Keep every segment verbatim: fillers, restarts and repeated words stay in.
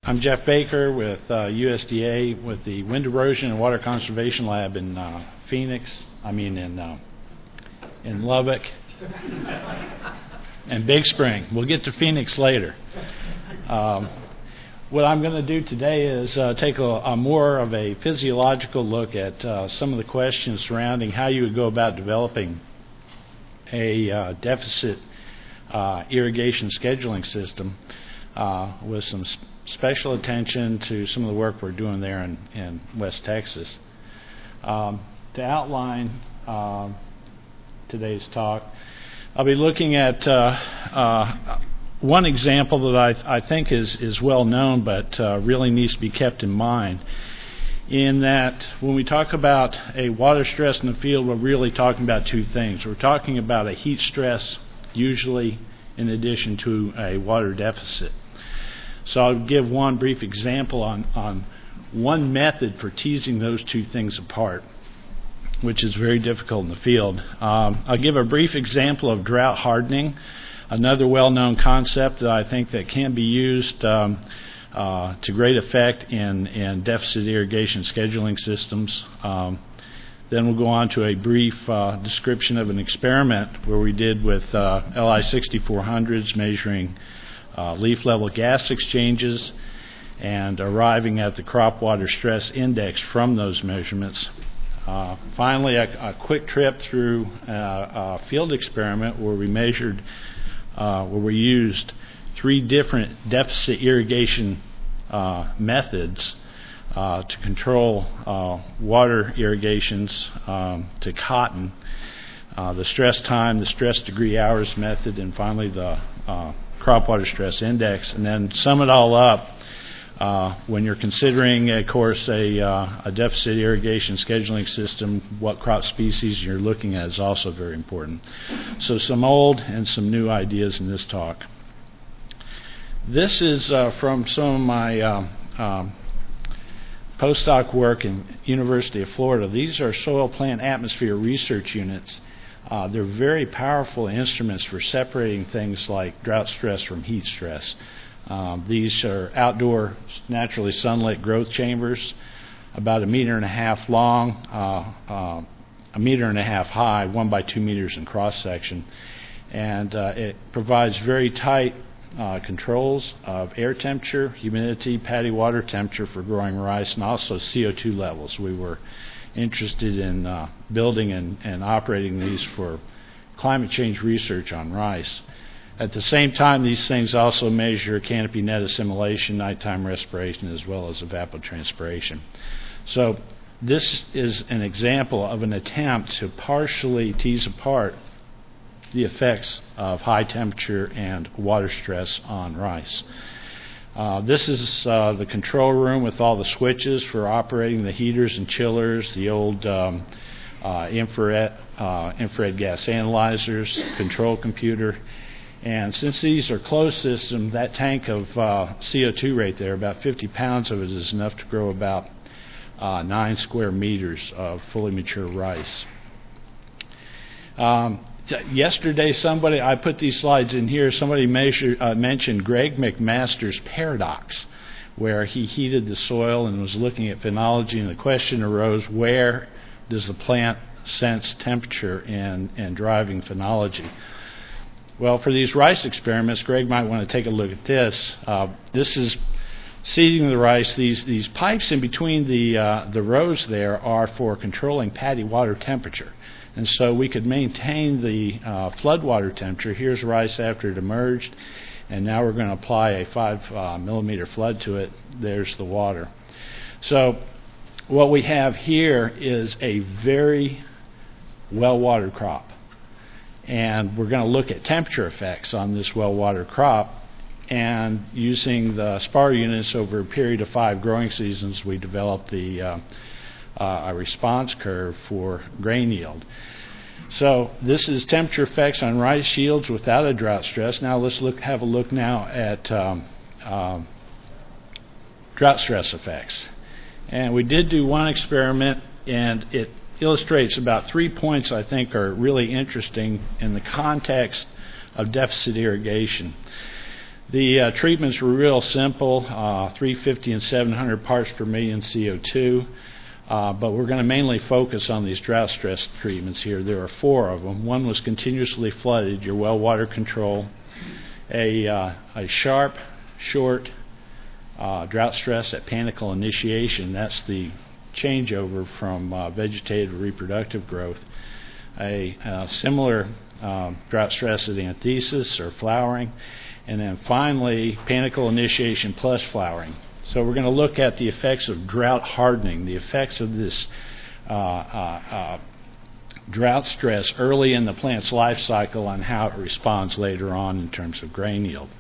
I'm Jeff Baker with uh, U S D A with the Wind Erosion and Water Conservation Lab in uh, Phoenix, I mean in uh, in Lubbock and Big Spring. We'll get to Phoenix later. Um, what I'm going to do today is uh, take a, a more of a physiological look at uh, some of the questions surrounding how you would go about developing a uh, deficit uh, irrigation scheduling system uh, with some sp- special attention to some of the work we're doing there in, in West Texas. Um, to outline uh, today's talk, I'll be looking at uh, uh, one example that I, I think is, is well known but uh, really needs to be kept in mind, in that when we talk about a water stress in the field, we're really talking about two things. We're talking about a heat stress, usually in addition to a water deficit. So I'll give one brief example on, on one method for teasing those two things apart, which is very difficult in the field. Um, I'll give a brief example of drought hardening, another well-known concept that I think that can be used um, uh, to great effect in, in deficit irrigation scheduling systems. Um, then we'll go on to a brief uh, description of an experiment where we did with uh, L I sixty-four hundreds measuring uh, leaf level gas exchanges and arriving at the crop water stress index from those measurements. Uh, finally, a, a quick trip through uh, a field experiment where we measured, uh, where we used three different deficit irrigation uh, methods uh, to control uh, water irrigations um, to cotton, uh, the stress time, the stress degree hours method, and finally the uh, crop water stress index, and then sum it all up. Uh, when you're considering, of course, a, uh, a deficit irrigation scheduling system, what crop species you're looking at is also very important. So some old and some new ideas in this talk. This is uh, from some of my uh, um, postdoc work in University of Florida. These are soil plant atmosphere research units. Uh, they're very powerful instruments for separating things like drought stress from heat stress. Um, these are outdoor, naturally sunlit growth chambers, about a meter and a half long, uh, uh, a meter and a half high, one by two meters in cross section, and uh, it provides very tight uh, controls of air temperature, humidity, paddy water temperature for growing rice, and also C O two levels. We were interested in uh, building and, and operating these for climate change research on rice. At the same time, these things also measure canopy net assimilation, nighttime respiration, as well as evapotranspiration. So this is an example of an attempt to partially tease apart the effects of high temperature and water stress on rice. Uh, this is uh, the control room with all the switches for operating the heaters and chillers, the old um, uh, infrared, uh, infrared gas analyzers, control computer. And since these are closed systems, that tank of uh, C O two right there, about fifty pounds of it is enough to grow about uh, nine square meters of fully mature rice. Um, t- yesterday, somebody, I put these slides in here, somebody measure, uh, mentioned Greg McMaster's paradox, where he heated the soil and was looking at phenology, and the question arose, where does the plant sense temperature in, in driving phenology? Well, for these rice experiments, Greg might want to take a look at this. Uh, this is seeding the rice. These these pipes in between the uh, the rows there are for controlling paddy water temperature, and so we could maintain the uh, flood water temperature. Here's rice after it emerged, and now we're going to apply a five uh, millimeter flood to it. There's the water. So what we have here is a very well-watered crop. And we're going to look at temperature effects on this well-watered crop, and using the spar units over a period of five growing seasons, we developed the uh, uh, a response curve for grain yield. So this is temperature effects on rice yields without a drought stress. Now let's look have a look now at um, uh, drought stress effects. And we did do one experiment, and it illustrates about three points I think are really interesting in the context of deficit irrigation. The uh, treatments were real simple, uh, three fifty and seven hundred parts per million C O two, uh, but we're going to mainly focus on these drought stress treatments here. There are four of them. One was continuously flooded, your well water control, a, uh, a sharp, short uh, drought stress at panicle initiation. That's the changeover from uh, vegetative to reproductive growth. A uh, similar uh, drought stress at anthesis or flowering, and then finally panicle initiation plus flowering. So we're going to look at the effects of drought hardening, the effects of this uh, uh, uh, drought stress early in the plant's life cycle on how it responds later on in terms of grain yield.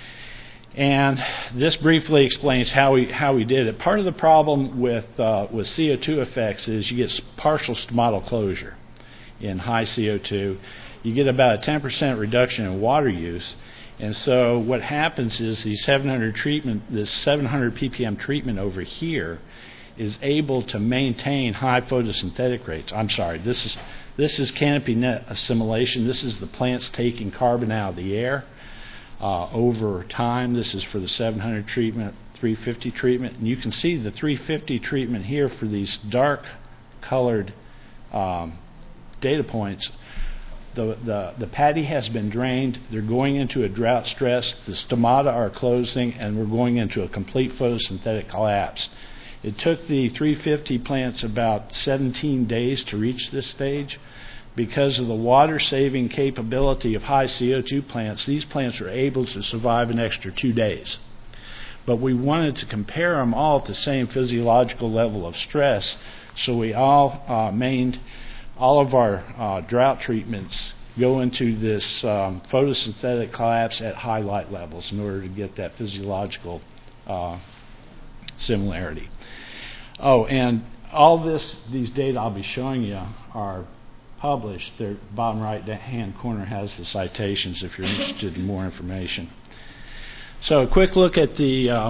And this briefly explains how we how we did it. Part of the problem with uh, with C O two effects is you get partial stomatal closure in high C O two. You get about a ten percent reduction in water use, and so what happens is the seven hundred treatment, this seven hundred p p m treatment over here, is able to maintain high photosynthetic rates. I'm sorry, this is this is canopy net assimilation. This is the plants taking carbon out of the air. Uh, over time, this is for the seven hundred treatment, three fifty treatment, and you can see the three fifty treatment here for these dark colored um, data points. The, the, the paddy has been drained, they're going into a drought stress, the stomata are closing, and we're going into a complete photosynthetic collapse. It took the three fifty plants about seventeen days to reach this stage. Because of the water-saving capability of high C O two plants, these plants are able to survive an extra two days. But we wanted to compare them all at the same physiological level of stress, so we all uh, maintained all of our uh, drought treatments go into this um, photosynthetic collapse at high light levels in order to get that physiological uh, similarity. Oh, and all this, these data I'll be showing you are published. The bottom right hand corner has the citations if you're interested in more information. So a quick look at the uh,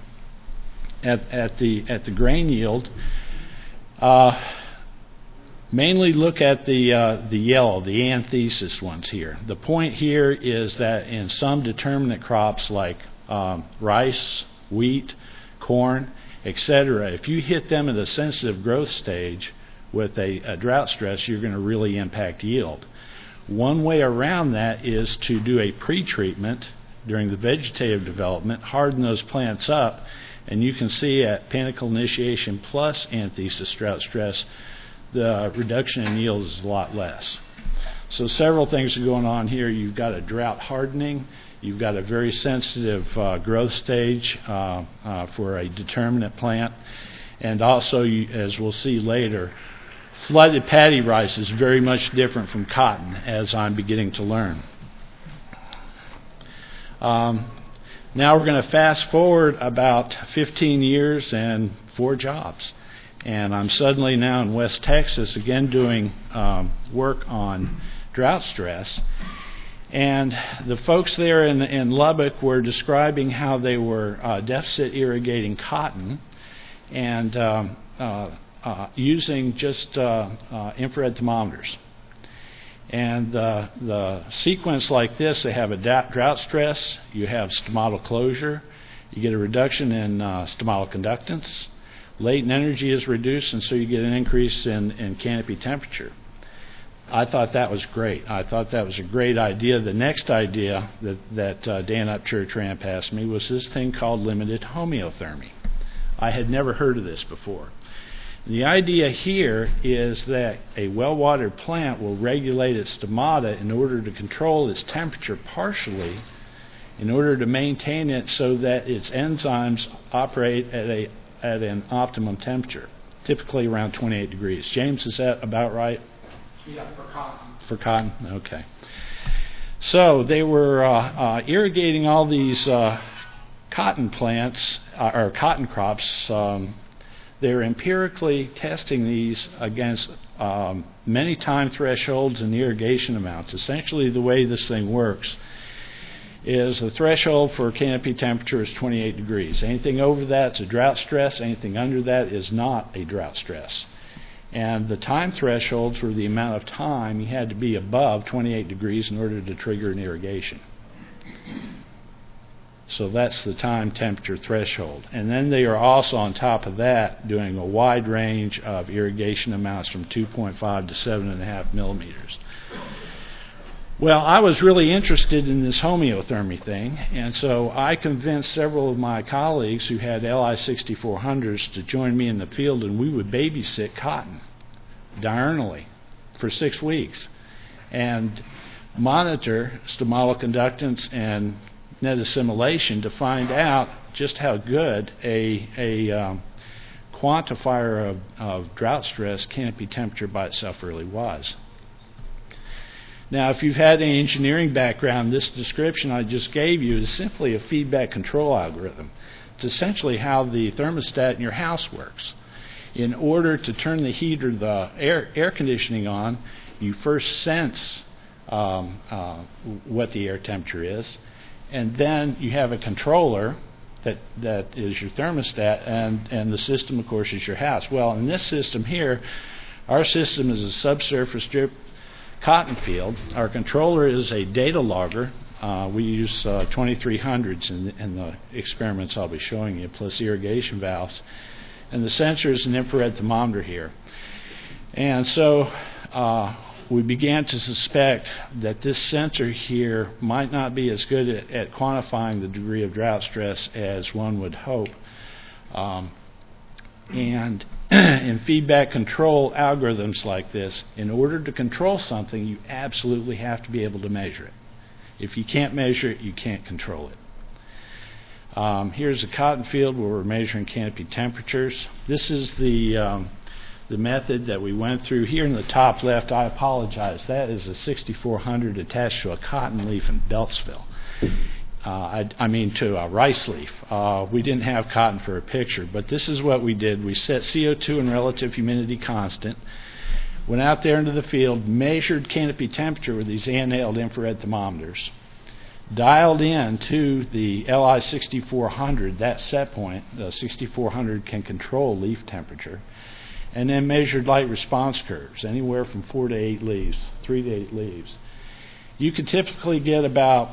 at, at the at the grain yield. Uh, mainly look at the uh, the yellow, the anthesis ones here. The point here is that in some determinate crops like um, rice, wheat, corn, et cetera, if you hit them at a sensitive growth stage with a, a drought stress, you're going to really impact yield. One way around that is to do a pre-treatment during the vegetative development, harden those plants up, and you can see at panicle initiation plus anthesis drought stress, the reduction in yield is a lot less. So several things are going on here. You've got a drought hardening, you've got a very sensitive uh, growth stage uh, uh, for a determinate plant, and also, you, as we'll see later, flooded paddy rice is very much different from cotton, as I'm beginning to learn. Um, now we're going to fast forward about fifteen years and four jobs. And I'm suddenly now in West Texas, again doing um, work on drought stress. And the folks there in, in Lubbock were describing how they were uh, deficit irrigating cotton and um, uh, uh, using just uh, uh, infrared thermometers. And uh, the sequence like this, they have a da- drought stress, you have stomatal closure, you get a reduction in uh, stomatal conductance, latent energy is reduced, and so you get an increase in, in canopy temperature. I thought that was great. I thought that was a great idea. The next idea that, that uh, Dan Upchurch ran past me was this thing called limited homeothermy. I had never heard of this before. The idea here is that a well-watered plant will regulate its stomata in order to control its temperature partially in order to maintain it so that its enzymes operate at a at an optimum temperature, typically around twenty-eight degrees. James, is that about right? Yeah, for cotton. For cotton? Okay. So they were uh, uh, irrigating all these uh, cotton plants, uh, or cotton crops. Um, they were empirically testing these against um, many time thresholds and irrigation amounts. Essentially, the way this thing works is the threshold for canopy temperature is twenty-eight degrees. Anything over that is a drought stress. Anything under that is not a drought stress. And the time thresholds were the amount of time you had to be above twenty-eight degrees in order to trigger an irrigation. So that's the time temperature threshold. And then they are also on top of that doing a wide range of irrigation amounts from two point five to seven point five millimeters. Well, I was really interested in this homeothermy thing, and so I convinced several of my colleagues who had L I sixty-four hundreds to join me in the field, and we would babysit cotton diurnally for six weeks and monitor stomatoconductance and net assimilation to find out just how good a, a um, quantifier of, of drought stress canopy temperature by itself really was. Now, if you've had any engineering background, this description I just gave you is simply a feedback control algorithm. It's essentially how the thermostat in your house works. In order to turn the heat or the air, air conditioning on, you first sense um, uh, what the air temperature is, and then you have a controller that, that is your thermostat, and, and the system, of course, is your house. Well, in this system here, our system is a subsurface drip cotton field. Our controller is a data logger. Uh, we use uh, twenty-three hundreds in, in the experiments I'll be showing you, plus irrigation valves. And the sensor is an infrared thermometer here. And so uh, we began to suspect that this sensor here might not be as good at, at quantifying the degree of drought stress as one would hope. Um, and in feedback control algorithms like this, in order to control something, you absolutely have to be able to measure it. If you can't measure it, you can't control it. Um, here's a cotton field where we're measuring canopy temperatures. This is the um, the method that we went through. Here in the top left, I apologize, that is a sixty-four hundred attached to a cotton leaf in Beltsville. Uh, I, I mean to a rice leaf. Uh, we didn't have cotton for a picture, but this is what we did. We set C O two and relative humidity constant, went out there into the field, measured canopy temperature with these handheld infrared thermometers, dialed in to the L I sixty-four hundred, that set point. The sixty-four hundred can control leaf temperature, and then measured light response curves, anywhere from four to eight leaves, three to eight leaves. You could typically get about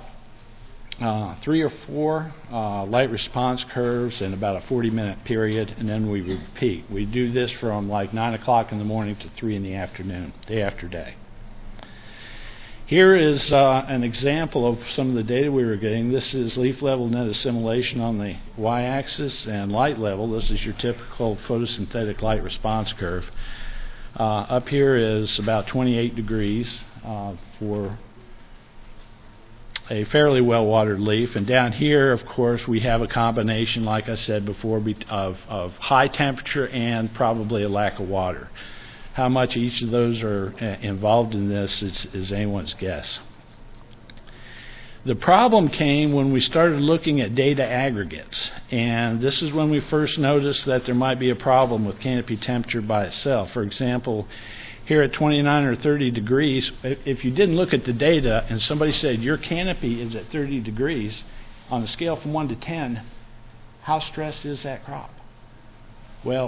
uh, three or four uh, light response curves in about a forty minute period, and then we repeat. We do this from like nine o'clock in the morning to three in the afternoon, day after day. Here is uh, an example of some of the data we were getting. This is leaf level net assimilation on the y-axis, and light level. This is your typical photosynthetic light response curve. Uh, up here is about twenty-eight degrees uh, for a fairly well-watered leaf, and down here, of course, we have a combination, like I said before, of, of high temperature and probably a lack of water. How much each of those are uh, involved in this is, is anyone's guess. The problem came when we started looking at data aggregates, and this is when we first noticed that there might be a problem with canopy temperature by itself. For example, here at twenty-nine or thirty degrees, if you didn't look at the data and somebody said your canopy is at thirty degrees, on a scale from one to ten, how stressed is that crop? Well,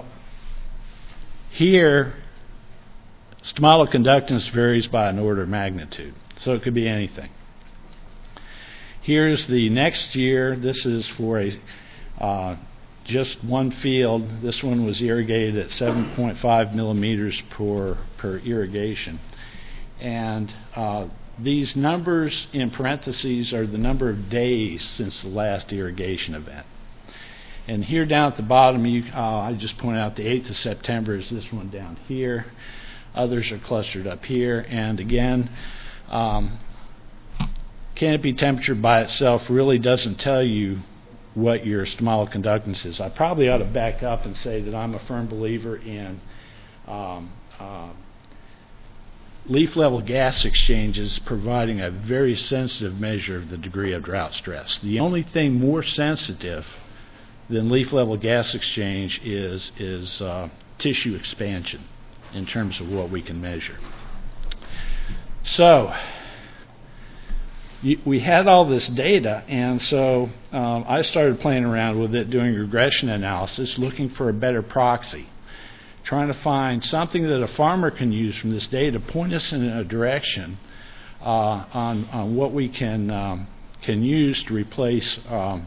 here, stomatoconductance varies by an order of magnitude, so it could be anything. Here's the next year. This is for a uh, just one field. This one was irrigated at seven point five millimeters per, per irrigation. And uh, these numbers in parentheses are the number of days since the last irrigation event. And here down at the bottom, you, uh, I just point out the eighth of September is this one down here. Others are clustered up here. And again, um, canopy temperature by itself really doesn't tell you what your stomatoconductance is. I probably ought to back up and say that I'm a firm believer in um, uh, leaf level gas exchanges providing a very sensitive measure of the degree of drought stress. The only thing more sensitive than leaf level gas exchange is, is uh, tissue expansion in terms of what we can measure. So, we had all this data, and so um, I started playing around with it, doing regression analysis, looking for a better proxy, trying to find something that a farmer can use from this data, point us in a direction uh, on, on what we can um, can use to replace um,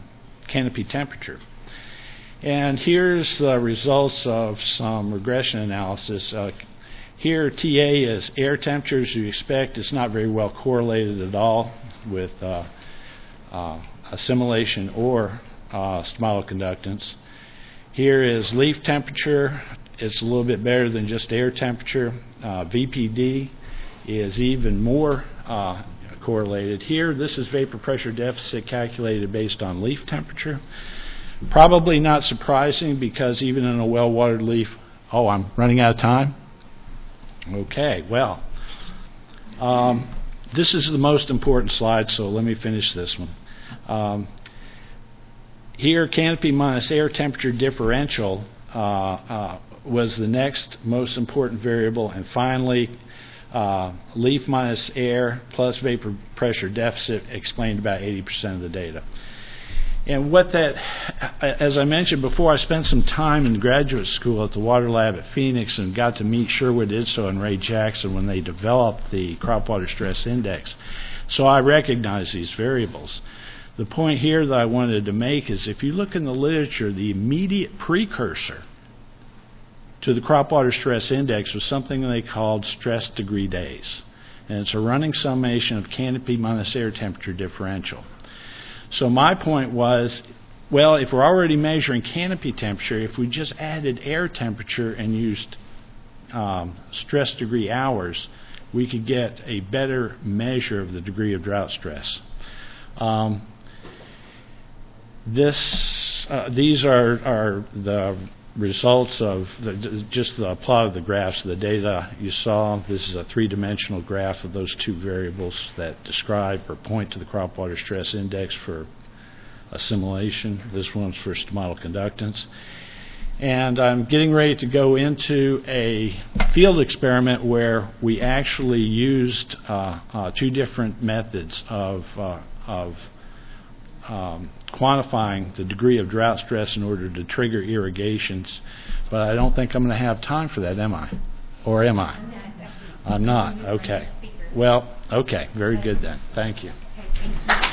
canopy temperature. And here's the results of some regression analysis. Uh, here T A is air temperature. As you expect, it's not very well correlated at all with uh, uh, assimilation or uh, stomatoconductance. Here is leaf temperature. It's a little bit better than just air temperature. Uh, V P D is even more uh, correlated. Here, this is vapor pressure deficit calculated based on leaf temperature. Probably not surprising because even in a well-watered leaf, oh, I'm running out of time? Okay, well, um, this is the most important slide, so let me finish this one. Um, here, canopy minus air temperature differential uh, uh, was the next most important variable, and finally, uh, leaf minus air plus vapor pressure deficit explained about eighty percent of the data. And what that, as I mentioned before, I spent some time in graduate school at the water lab at Phoenix and got to meet Sherwood Idso and Ray Jackson when they developed the crop water stress index. So I recognize these variables. The point here that I wanted to make is if you look in the literature, the immediate precursor to the crop water stress index was something they called stress degree days. And it's a running summation of canopy minus air temperature differential. So my point was, well, if we're already measuring canopy temperature, if we just added air temperature and used um, stress degree hours, we could get a better measure of the degree of drought stress. Um, this, uh, these are, are the results of the, just the plot of the graphs, the data you saw. This is a three-dimensional graph of those two variables that describe or point to the crop water stress index for assimilation. This one's for stomatoconductance. And I'm getting ready to go into a field experiment where we actually used uh, uh, two different methods of, uh, of Um, quantifying the degree of drought stress in order to trigger irrigations, but I don't think I'm going to have time for that, am I? Or am I? I'm not. Okay. Well, okay. Very good then. Thank you.